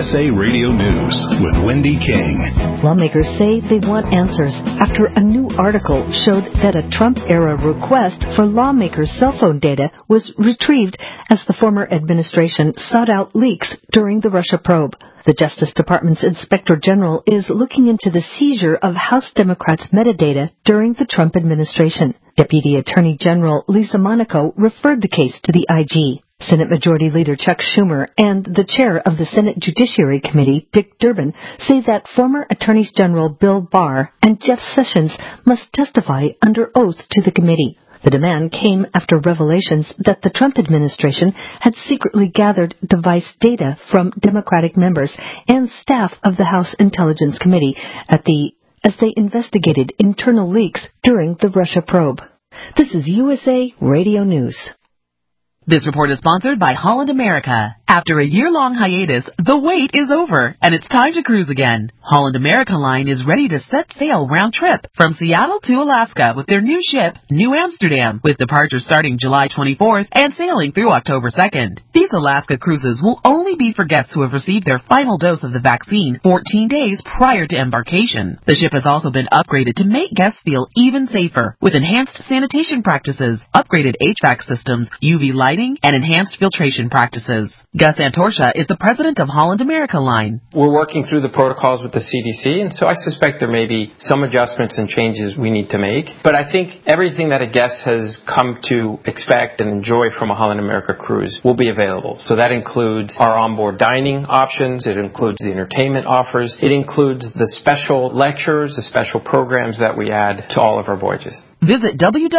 USA Radio News with Wendy King. Lawmakers say they want answers after a new article showed that a Trump-era request for lawmakers' cell phone data was retrieved as the former administration sought out leaks during the Russia probe. The Justice Department's Inspector General is looking into the seizure of House Democrats' metadata during the Trump administration. Deputy Attorney General Lisa Monaco referred the case to the IG. Senate Majority Leader Chuck Schumer and the chair of the Senate Judiciary Committee, Dick Durbin, say that former Attorneys General Bill Barr and Jeff Sessions must testify under oath to the committee. The demand came after revelations that the Trump administration had secretly gathered device data from Democratic members and staff of the House Intelligence Committee as they investigated internal leaks during the Russia probe. This is USA Radio News. This report is sponsored by Holland America. After a year-long hiatus, the wait is over, and it's time to cruise again. Holland America Line is ready to set sail round trip from Seattle to Alaska with their new ship, New Amsterdam, with departures starting July 24th and sailing through October 2nd. These Alaska cruises will only be for guests who have received their final dose of the vaccine 14 days prior to embarkation. The ship has also been upgraded to make guests feel even safer with enhanced sanitation practices, upgraded HVAC systems, UV lighting, and enhanced filtration practices. Gus Antorsha is the president of Holland America Line. We're working through the protocols with the CDC, and so I suspect there may be some adjustments and changes we need to make. But I think everything that a guest has come to expect and enjoy from a Holland America cruise will be available. So that includes our onboard dining options. It includes the entertainment offers. It includes the special lectures, the special programs that we add to all of our voyages. Visit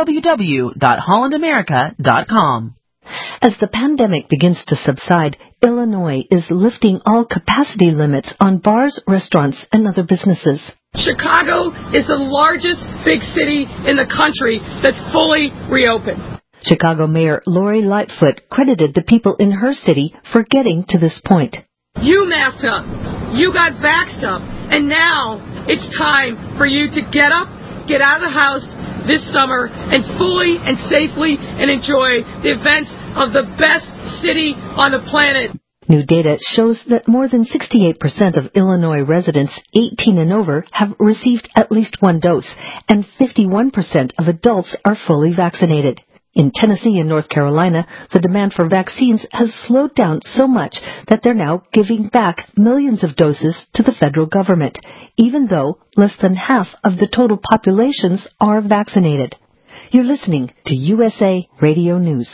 www.hollandamerica.com. As the pandemic begins to subside, Illinois is lifting all capacity limits on bars, restaurants, and other businesses. Chicago is the largest big city in the country that's fully reopened. Chicago Mayor Lori Lightfoot credited the people in her city for getting to this point. You masked up, you got vaxxed up, and now it's time for you to get up, get out of the house this summer and fully and safely and enjoy the events of the best city on the planet. New data shows that more than 68% of Illinois residents 18 and over have received at least one dose, and 51% of adults are fully vaccinated. In Tennessee and North Carolina, the demand for vaccines has slowed down so much that they're now giving back millions of doses to the federal government, even though less than half of the total populations are vaccinated. You're listening to USA Radio News.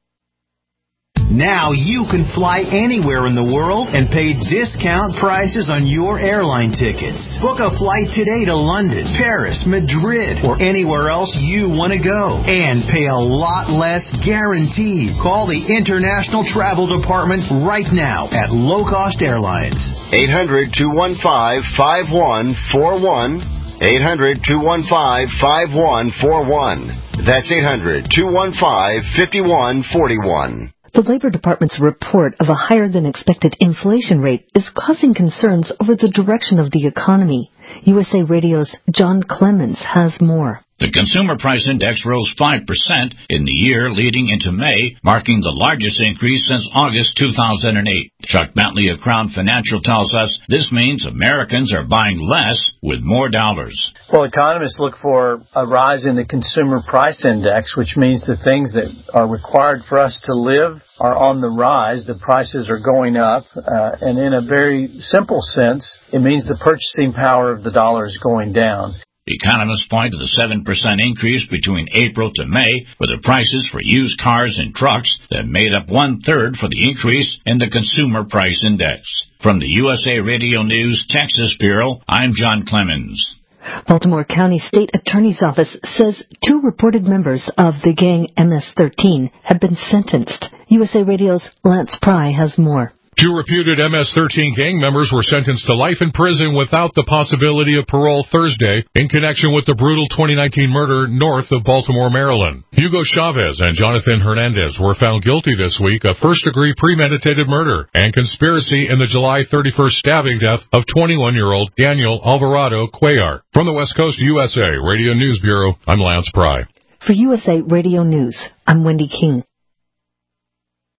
Now you can fly anywhere in the world and pay discount prices on your airline tickets. Book a flight today to London, Paris, Madrid, or anywhere else you want to go. And pay a lot less guaranteed. Call the International Travel Department right now at Low Cost Airlines. 800-215-5141. 800-215-5141. That's 800-215-5141. The Labor Department's report of a higher-than-expected inflation rate is causing concerns over the direction of the economy. USA Radio's John Clemens has more. The Consumer Price Index rose 5% in the year leading into May, marking the largest increase since August 2008. Chuck Bentley of Crown Financial tells us this means Americans are buying less with more dollars. Well, economists look for a rise in the Consumer Price Index, which means the things that are required for us to live are on the rise. The prices are going up, and in a very simple sense, it means the purchasing power of the dollar is going down. Economists point to the 7% increase between April to May for the prices for used cars and trucks that made up 1/3 for the increase in the Consumer Price Index. From the USA Radio News Texas Bureau, I'm John Clemens. Baltimore County State Attorney's Office says 2 reported members of the gang MS-13 have been sentenced. USA Radio's Lance Pry has more. 2 reputed MS-13 gang members were sentenced to life in prison without the possibility of parole Thursday in connection with the brutal 2019 murder north of Baltimore, Maryland. Hugo Chavez and Jonathan Hernandez were found guilty this week of first-degree premeditated murder and conspiracy in the July 31st stabbing death of 21-year-old Daniel Alvarado Cuellar. From the West Coast USA Radio News Bureau, I'm Lance Pry. For USA Radio News, I'm Wendy King.